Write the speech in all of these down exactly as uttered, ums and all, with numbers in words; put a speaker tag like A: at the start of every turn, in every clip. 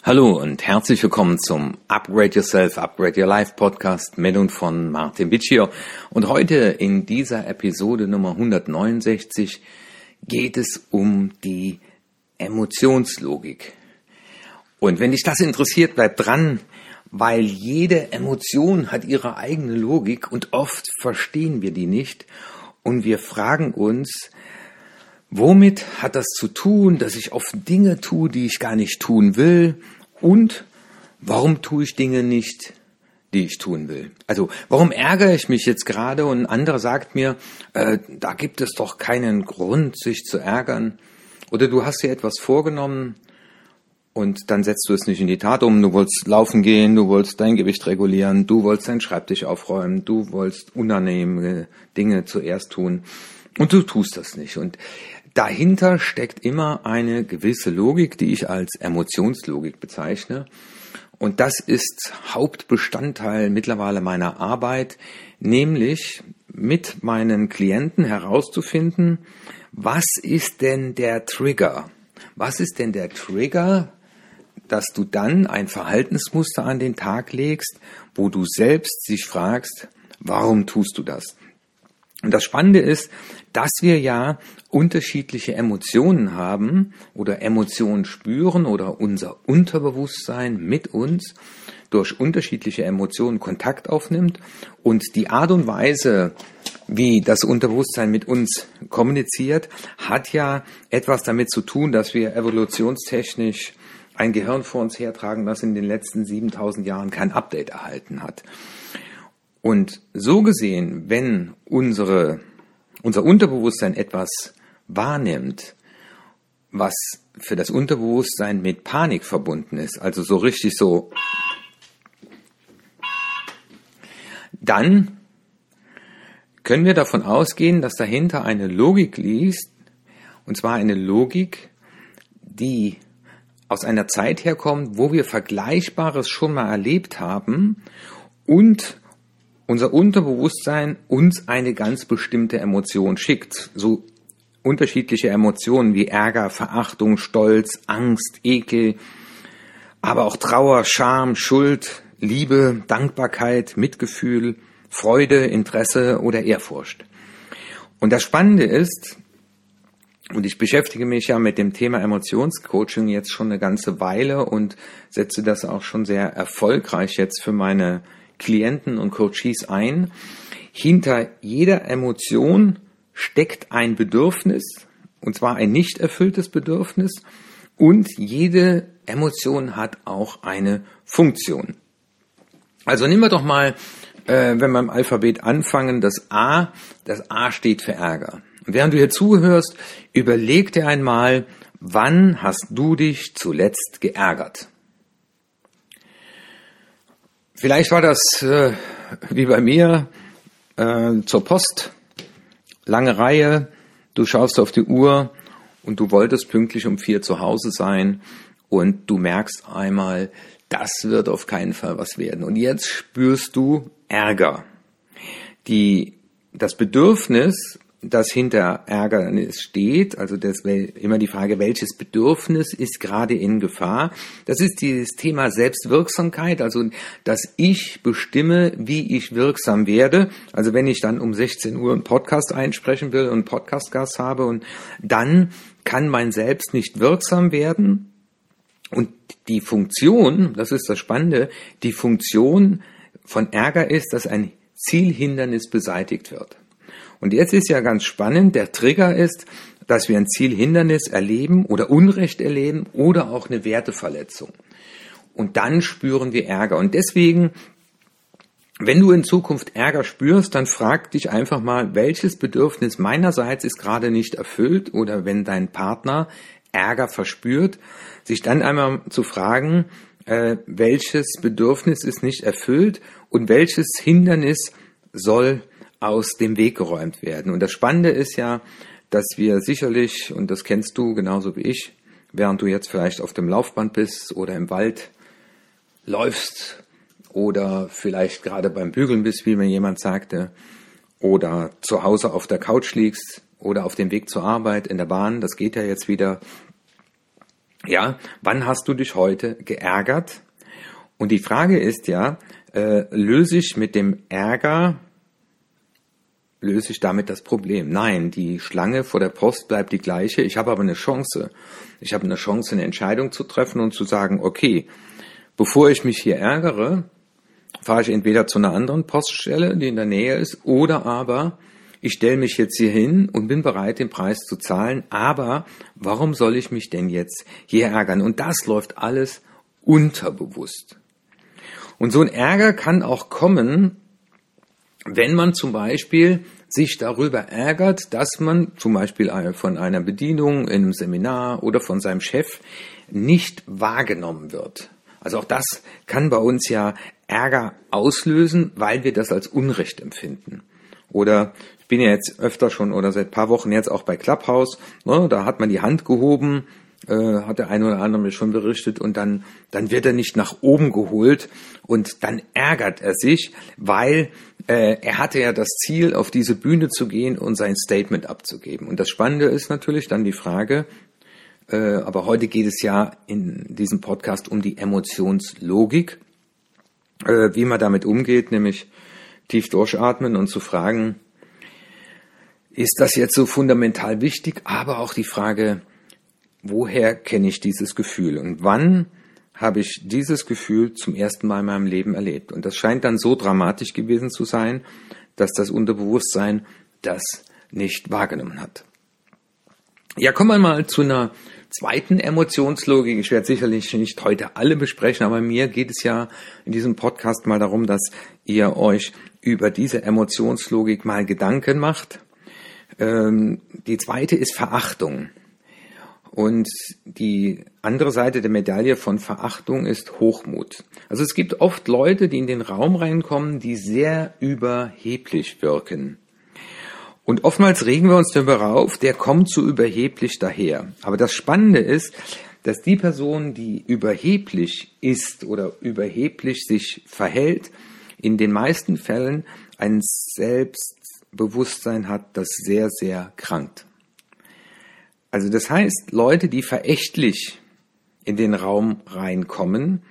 A: Hallo und herzlich willkommen zum Upgrade Yourself, Upgrade Your Life Podcast mit und von Martin Biccio. Und heute in dieser Episode Nummer hundertneunundsechzig geht es um die Emotionslogik. Und wenn dich das interessiert, bleib dran, weil jede Emotion hat ihre eigene Logik und oft verstehen wir die nicht und wir fragen uns, womit hat das zu tun, dass ich oft Dinge tue, die ich gar nicht tun will? Und warum tue ich Dinge nicht, die ich tun will? Also warum ärgere ich mich jetzt gerade und ein anderer sagt mir, äh, da gibt es doch keinen Grund, sich zu ärgern. Oder du hast dir etwas vorgenommen und dann setzt du es nicht in die Tat um. Du wolltest laufen gehen, du wolltest dein Gewicht regulieren, du wolltest deinen Schreibtisch aufräumen, du wolltest unangenehme Dinge zuerst tun und du tust das nicht. Und dahinter steckt immer eine gewisse Logik, die ich als Emotionslogik bezeichne. Und das ist Hauptbestandteil mittlerweile meiner Arbeit, nämlich mit meinen Klienten herauszufinden, was ist denn der Trigger? Was ist denn der Trigger, dass du dann ein Verhaltensmuster an den Tag legst, wo du selbst dich fragst, warum tust du das? Und das Spannende ist, dass wir ja unterschiedliche Emotionen haben oder Emotionen spüren oder unser Unterbewusstsein mit uns durch unterschiedliche Emotionen Kontakt aufnimmt und die Art und Weise, wie das Unterbewusstsein mit uns kommuniziert, hat ja etwas damit zu tun, dass wir evolutionstechnisch ein Gehirn vor uns hertragen, das in den letzten siebentausend Jahren kein Update erhalten hat. Und so gesehen, wenn unsere, unser Unterbewusstsein etwas wahrnimmt, was für das Unterbewusstsein mit Panik verbunden ist, also so richtig so, dann können wir davon ausgehen, dass dahinter eine Logik liegt, und zwar eine Logik, die aus einer Zeit herkommt, wo wir Vergleichbares schon mal erlebt haben und unser Unterbewusstsein uns eine ganz bestimmte Emotion schickt. So unterschiedliche Emotionen wie Ärger, Verachtung, Stolz, Angst, Ekel, aber auch Trauer, Scham, Schuld, Liebe, Dankbarkeit, Mitgefühl, Freude, Interesse oder Ehrfurcht. Und das Spannende ist, und ich beschäftige mich ja mit dem Thema Emotionscoaching jetzt schon eine ganze Weile und setze das auch schon sehr erfolgreich jetzt für meine Klienten und Coaches ein. Hinter jeder Emotion steckt ein Bedürfnis, und zwar ein nicht erfülltes Bedürfnis, und jede Emotion hat auch eine Funktion. Also nehmen wir doch mal, äh, wenn wir im Alphabet anfangen, das A, das A steht für Ärger. Und während du hier zuhörst, überleg dir einmal, wann hast du dich zuletzt geärgert? Vielleicht war das, äh, wie bei mir, äh, zur Post, lange Reihe, du schaust auf die Uhr und du wolltest pünktlich um vier zu Hause sein und du merkst einmal, das wird auf keinen Fall was werden. Und jetzt spürst du Ärger. Die, das Bedürfnis, das hinter Ärgernis steht, also das immer die Frage, welches Bedürfnis ist gerade in Gefahr? Das ist dieses Thema Selbstwirksamkeit, also dass ich bestimme, wie ich wirksam werde. Also wenn ich dann um sechzehn Uhr einen Podcast einsprechen will und einen Podcast-Gast habe und dann kann mein Selbst nicht wirksam werden. Und die Funktion, das ist das Spannende, die Funktion von Ärger ist, dass ein Zielhindernis beseitigt wird. Und jetzt ist ja ganz spannend, der Trigger ist, dass wir ein Zielhindernis erleben oder Unrecht erleben oder auch eine Werteverletzung. Und dann spüren wir Ärger. Und deswegen, wenn du in Zukunft Ärger spürst, dann frag dich einfach mal, welches Bedürfnis meinerseits ist gerade nicht erfüllt, oder wenn dein Partner Ärger verspürt, sich dann einmal zu fragen, äh, welches Bedürfnis ist nicht erfüllt und welches Hindernis soll aus dem Weg geräumt werden. Und das Spannende ist ja, dass wir sicherlich, und das kennst du genauso wie ich, während du jetzt vielleicht auf dem Laufband bist oder im Wald läufst oder vielleicht gerade beim Bügeln bist, wie mir jemand sagte, oder zu Hause auf der Couch liegst oder auf dem Weg zur Arbeit in der Bahn, das geht ja jetzt wieder, Ja, wann hast du dich heute geärgert? Und die Frage ist ja, äh, löse ich mit dem Ärger, löse ich damit das Problem? Nein, die Schlange vor der Post bleibt die gleiche. Ich habe aber eine Chance. Ich habe eine Chance, eine Entscheidung zu treffen und zu sagen, okay, bevor ich mich hier ärgere, fahre ich entweder zu einer anderen Poststelle, die in der Nähe ist, oder aber ich stelle mich jetzt hier hin und bin bereit, den Preis zu zahlen. Aber warum soll ich mich denn jetzt hier ärgern? Und das läuft alles unterbewusst. Und so ein Ärger kann auch kommen, wenn man zum Beispiel sich darüber ärgert, dass man zum Beispiel von einer Bedienung in einem Seminar oder von seinem Chef nicht wahrgenommen wird. Also auch das kann bei uns ja Ärger auslösen, weil wir das als Unrecht empfinden. Oder ich bin ja jetzt öfter schon oder seit ein paar Wochen jetzt auch bei Clubhouse, ne, da hat man die Hand gehoben, äh, hat der eine oder andere mir schon berichtet, und dann dann wird er nicht nach oben geholt und dann ärgert er sich, weil äh, er hatte ja das Ziel, auf diese Bühne zu gehen und sein Statement abzugeben. Und das Spannende ist natürlich dann die Frage, äh, aber heute geht es ja in diesem Podcast um die Emotionslogik, äh, wie man damit umgeht, nämlich tief durchatmen und zu fragen, ist das jetzt so fundamental wichtig? Aber auch die Frage, woher kenne ich dieses Gefühl und wann habe ich dieses Gefühl zum ersten Mal in meinem Leben erlebt? Und das scheint dann so dramatisch gewesen zu sein, dass das Unterbewusstsein das nicht wahrgenommen hat. Ja, kommen wir mal zu einer zweiten Emotionslogik. Ich werde sicherlich nicht heute alle besprechen, aber mir geht es ja in diesem Podcast mal darum, dass ihr euch über diese Emotionslogik mal Gedanken macht. Ähm, die zweite ist Verachtung. Und die andere Seite der Medaille von Verachtung ist Hochmut. Also es gibt oft Leute, die in den Raum reinkommen, die sehr überheblich wirken. Und oftmals regen wir uns darüber auf, der kommt so überheblich daher. Aber das Spannende ist, dass die Person, die überheblich ist oder überheblich sich verhält, in den meisten Fällen ein Selbstbewusstsein hat, das sehr, sehr krankt. Also das heißt, Leute, die verächtlich in den Raum reinkommen,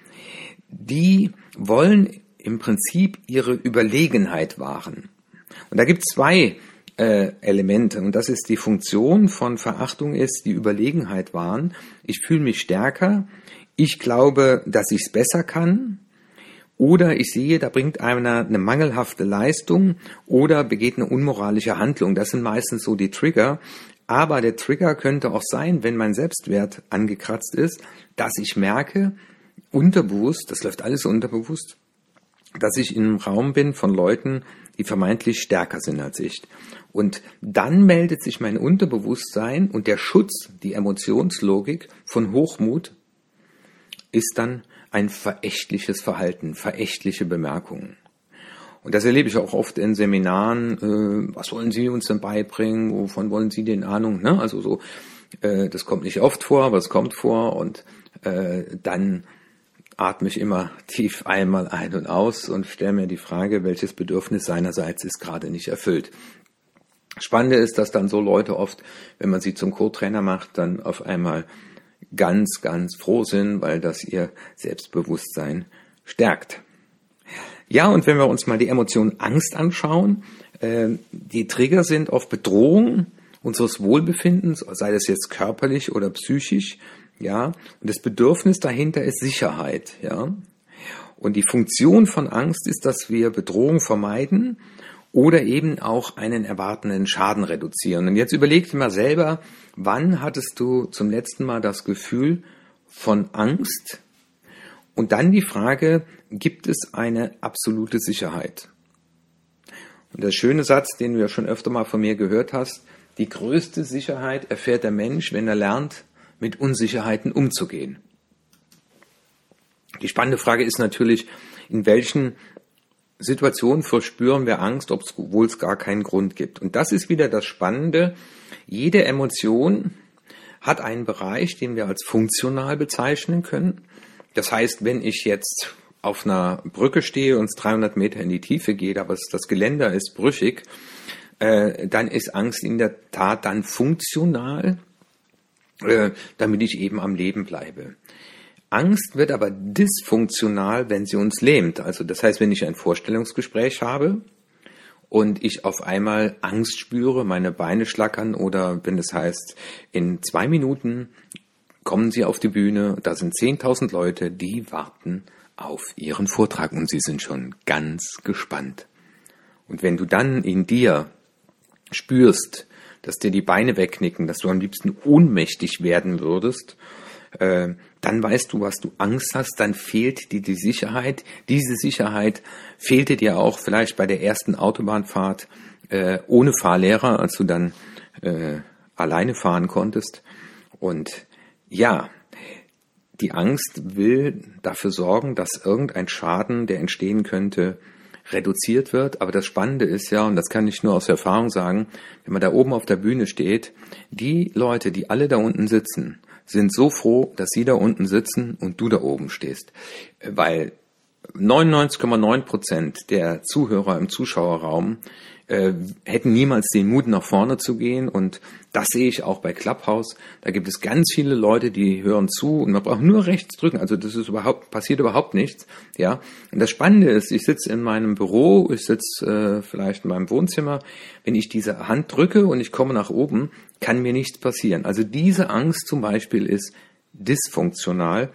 A: die wollen im Prinzip ihre Überlegenheit wahren. Und da gibt es zwei äh, Elemente. Und das ist die Funktion von Verachtung, ist die Überlegenheit wahren. Ich fühle mich stärker, ich glaube, dass ich es besser kann. Oder ich sehe, da bringt einer eine mangelhafte Leistung oder begeht eine unmoralische Handlung. Das sind meistens so die Trigger. Aber der Trigger könnte auch sein, wenn mein Selbstwert angekratzt ist, dass ich merke, unterbewusst, das läuft alles unterbewusst, dass ich in einem Raum bin von Leuten, die vermeintlich stärker sind als ich. Und dann meldet sich mein Unterbewusstsein und der Schutz, die Emotionslogik von Hochmut ist dann ein verächtliches Verhalten, verächtliche Bemerkungen. Und das erlebe ich auch oft in Seminaren. Äh, was wollen Sie uns denn beibringen? Wovon wollen Sie denn Ahnung? Ne? Also so, äh, das kommt nicht oft vor, aber es kommt vor. Und äh, dann atme ich immer tief einmal ein und aus und stelle mir die Frage, welches Bedürfnis seinerseits ist gerade nicht erfüllt. Spannende ist, dass dann so Leute oft, wenn man sie zum Co-Trainer macht, dann auf einmal ganz, ganz froh sind, weil das ihr Selbstbewusstsein stärkt. Ja, und wenn wir uns mal die Emotion Angst anschauen, äh, die Trigger sind auf Bedrohung unseres Wohlbefindens, sei das jetzt körperlich oder psychisch, ja, und das Bedürfnis dahinter ist Sicherheit, ja. Und die Funktion von Angst ist, dass wir Bedrohung vermeiden oder eben auch einen erwartenden Schaden reduzieren. Und jetzt überleg dir mal selber, wann hattest du zum letzten Mal das Gefühl von Angst? Und dann die Frage, gibt es eine absolute Sicherheit? Und der schöne Satz, den du ja schon öfter mal von mir gehört hast, die größte Sicherheit erfährt der Mensch, wenn er lernt, mit Unsicherheiten umzugehen. Die spannende Frage ist natürlich, in welchen Situationen verspüren wir Angst, obwohl es gar keinen Grund gibt. Und das ist wieder das Spannende. Jede Emotion hat einen Bereich, den wir als funktional bezeichnen können. Das heißt, wenn ich jetzt auf einer Brücke stehe und es dreihundert Meter in die Tiefe geht, aber das Geländer ist brüchig, äh, dann ist Angst in der Tat dann funktional. äh, damit ich eben am Leben bleibe. Angst wird aber dysfunktional, wenn sie uns lähmt. Also das heißt, wenn ich ein Vorstellungsgespräch habe und ich auf einmal Angst spüre, meine Beine schlackern oder wenn es heißt, in zwei Minuten kommen Sie auf die Bühne, da sind zehntausend Leute, die warten auf Ihren Vortrag und Sie sind schon ganz gespannt. Und wenn du dann in dir spürst, dass dir die Beine wegknicken, dass du am liebsten ohnmächtig werden würdest, äh, dann weißt du, was du Angst hast, dann fehlt dir die Sicherheit. Diese Sicherheit fehlte dir auch vielleicht bei der ersten Autobahnfahrt äh, ohne Fahrlehrer, als du dann äh, alleine fahren konntest. Und ja, die Angst will dafür sorgen, dass irgendein Schaden, der entstehen könnte, reduziert wird. Aber das Spannende ist ja, und das kann ich nur aus Erfahrung sagen, wenn man da oben auf der Bühne steht, die Leute, die alle da unten sitzen, sind so froh, dass sie da unten sitzen und du da oben stehst. Weil neunundneunzig Komma neun Prozent der Zuhörer im Zuschauerraum äh, hätten niemals den Mut, nach vorne zu gehen. Und das sehe ich auch bei Clubhouse. Da gibt es ganz viele Leute, die hören zu und man braucht nur rechts drücken. Also das ist überhaupt, passiert überhaupt nichts. Ja. Und das Spannende ist, ich sitze in meinem Büro, ich sitze äh, vielleicht in meinem Wohnzimmer. Wenn ich diese Hand drücke und ich komme nach oben, kann mir nichts passieren. Also diese Angst zum Beispiel ist dysfunktional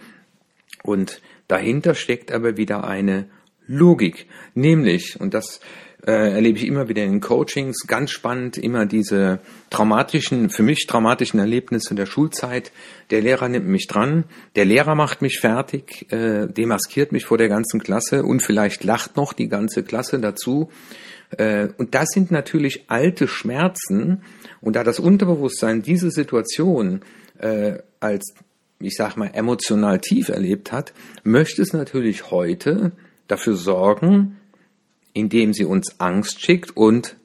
A: und dahinter steckt aber wieder eine Logik, nämlich, und das äh, erlebe ich immer wieder in Coachings, ganz spannend, immer diese traumatischen, für mich traumatischen Erlebnisse der Schulzeit. Der Lehrer nimmt mich dran, der Lehrer macht mich fertig, äh, demaskiert mich vor der ganzen Klasse und vielleicht lacht noch die ganze Klasse dazu. Äh, und das sind natürlich alte Schmerzen, und da das Unterbewusstsein diese Situation äh, als, ich sag mal, emotional tief erlebt hat, möchte es natürlich heute dafür sorgen, indem sie uns Angst schickt und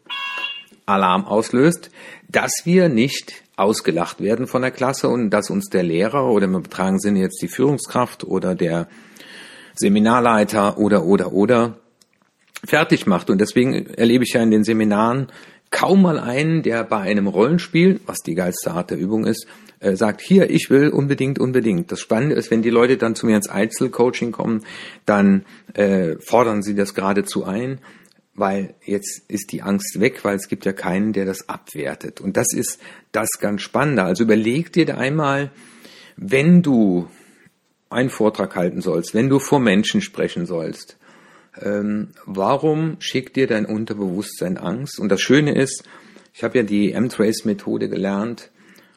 A: Alarm auslöst, dass wir nicht ausgelacht werden von der Klasse und dass uns der Lehrer oder im übertragenen Sinne jetzt die Führungskraft oder der Seminarleiter oder, oder, oder fertig macht. Und deswegen erlebe ich ja in den Seminaren kaum mal einen, der bei einem Rollenspiel, was die geilste Art der Übung ist, äh, sagt, hier, ich will unbedingt, unbedingt. Das Spannende ist, wenn die Leute dann zu mir ins Einzelcoaching kommen, dann äh, fordern sie das geradezu ein, weil jetzt ist die Angst weg, weil es gibt ja keinen, der das abwertet. Und das ist das ganz Spannende. Also überleg dir da einmal, wenn du einen Vortrag halten sollst, wenn du vor Menschen sprechen sollst, Ähm, warum schickt dir dein Unterbewusstsein Angst? Und das Schöne ist, ich habe ja die M-Trace-Methode gelernt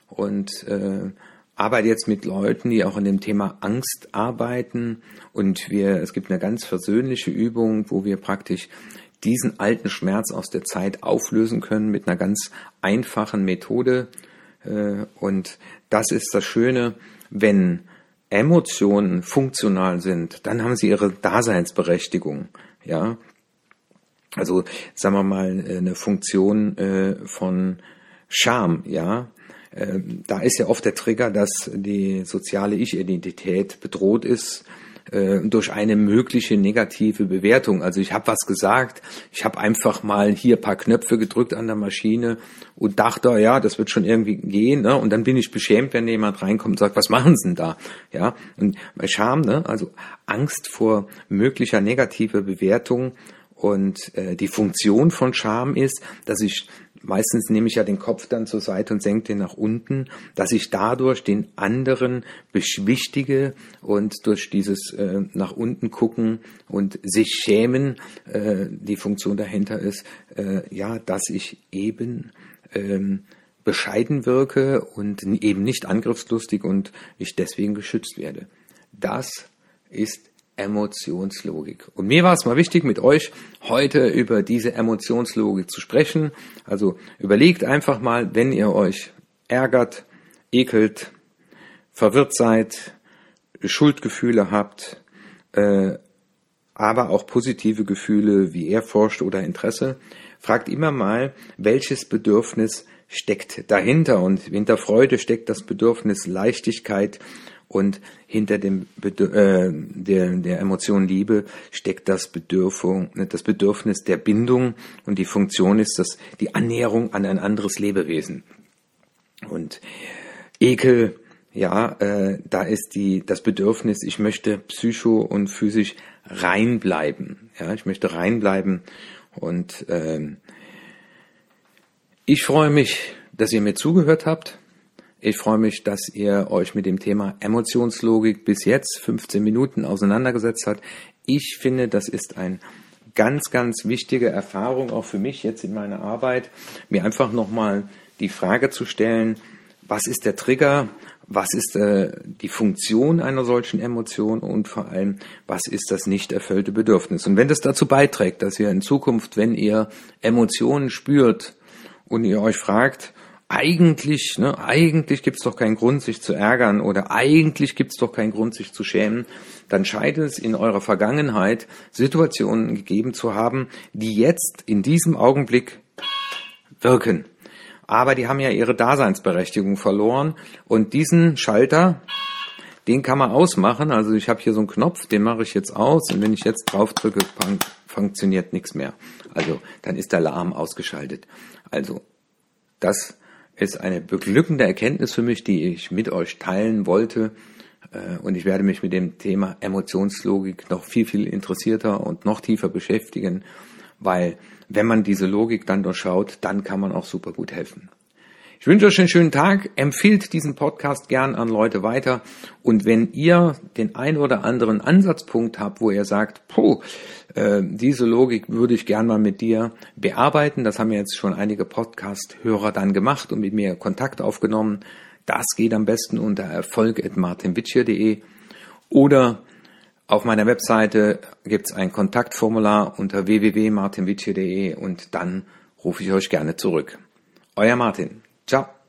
A: und äh, arbeite jetzt mit Leuten, die auch an dem Thema Angst arbeiten. Und wir, es gibt eine ganz versöhnliche Übung, wo wir praktisch diesen alten Schmerz aus der Zeit auflösen können mit einer ganz einfachen Methode. Äh, und das ist das Schöne, wenn Emotionen funktional sind, dann haben sie ihre Daseinsberechtigung, ja. Also, sagen wir mal, eine Funktion äh, von Scham, ja. Äh, da ist ja oft der Trigger, dass die soziale Ich-Identität bedroht ist äh, durch eine mögliche negative Bewertung. Also ich habe was gesagt, ich habe einfach mal hier ein paar Knöpfe gedrückt an der Maschine und dachte, ja, das wird schon irgendwie gehen, ne? Und dann bin ich beschämt, wenn jemand reinkommt und sagt, was machen Sie denn da? Ja, und bei Scham, ne? Also Angst vor möglicher negativer Bewertung. Und äh, die Funktion von Scham ist, dass ich, meistens nehme ich ja den Kopf dann zur Seite und senke den nach unten, dass ich dadurch den anderen beschwichtige und durch dieses äh, nach unten gucken und sich schämen, äh, die Funktion dahinter ist, äh, ja, dass ich eben ähm, bescheiden wirke und eben nicht angriffslustig und ich deswegen geschützt werde. Das ist Emotionslogik. Und mir war es mal wichtig, mit euch heute über diese Emotionslogik zu sprechen. Also überlegt einfach mal, wenn ihr euch ärgert, ekelt, verwirrt seid, Schuldgefühle habt, äh, aber auch positive Gefühle wie Ehrfurcht oder Interesse, fragt immer mal, welches Bedürfnis steckt dahinter. Und hinter Freude steckt das Bedürfnis Leichtigkeit, und hinter dem Bedür- äh, der, der Emotion Liebe steckt das Bedürfung, das Bedürfnis der Bindung, und die Funktion ist das die Annäherung an ein anderes Lebewesen. Und Ekel, ja, äh, da ist die das Bedürfnis, ich möchte psycho und physisch rein bleiben. Ja, ich möchte rein bleiben und ähm, ich freue mich, dass ihr mir zugehört habt. Ich freue mich, dass ihr euch mit dem Thema Emotionslogik bis jetzt fünfzehn Minuten auseinandergesetzt habt. Ich finde, das ist ein ganz, ganz wichtige Erfahrung auch für mich jetzt in meiner Arbeit, mir einfach nochmal die Frage zu stellen, was ist der Trigger, was ist äh, die Funktion einer solchen Emotion und vor allem, was ist das nicht erfüllte Bedürfnis. Und wenn das dazu beiträgt, dass ihr in Zukunft, wenn ihr Emotionen spürt und ihr euch fragt, eigentlich, ne, eigentlich gibt's doch keinen Grund, sich zu ärgern oder eigentlich gibt's doch keinen Grund, sich zu schämen, dann scheint es in eurer Vergangenheit Situationen gegeben zu haben, die jetzt in diesem Augenblick wirken. Aber die haben ja ihre Daseinsberechtigung verloren und diesen Schalter, den kann man ausmachen. Also ich habe hier so einen Knopf, den mache ich jetzt aus und wenn ich jetzt drauf drücke, fun- funktioniert nichts mehr. Also dann ist der Alarm ausgeschaltet. Also das ist eine beglückende Erkenntnis für mich, die ich mit euch teilen wollte. Und ich werde mich mit dem Thema Emotionslogik noch viel, viel interessierter und noch tiefer beschäftigen, weil wenn man diese Logik dann durchschaut, dann kann man auch super gut helfen. Ich wünsche euch einen schönen Tag, empfiehlt diesen Podcast gern an Leute weiter und wenn ihr den ein oder anderen Ansatzpunkt habt, wo ihr sagt, puh, äh, diese Logik würde ich gern mal mit dir bearbeiten, das haben ja jetzt schon einige Podcast-Hörer dann gemacht und mit mir Kontakt aufgenommen, das geht am besten unter erfolg at martin witschier punkt de oder auf meiner Webseite gibt es ein Kontaktformular unter w w w punkt martin witschier punkt de und dann rufe ich euch gerne zurück. Euer Martin. Ciao.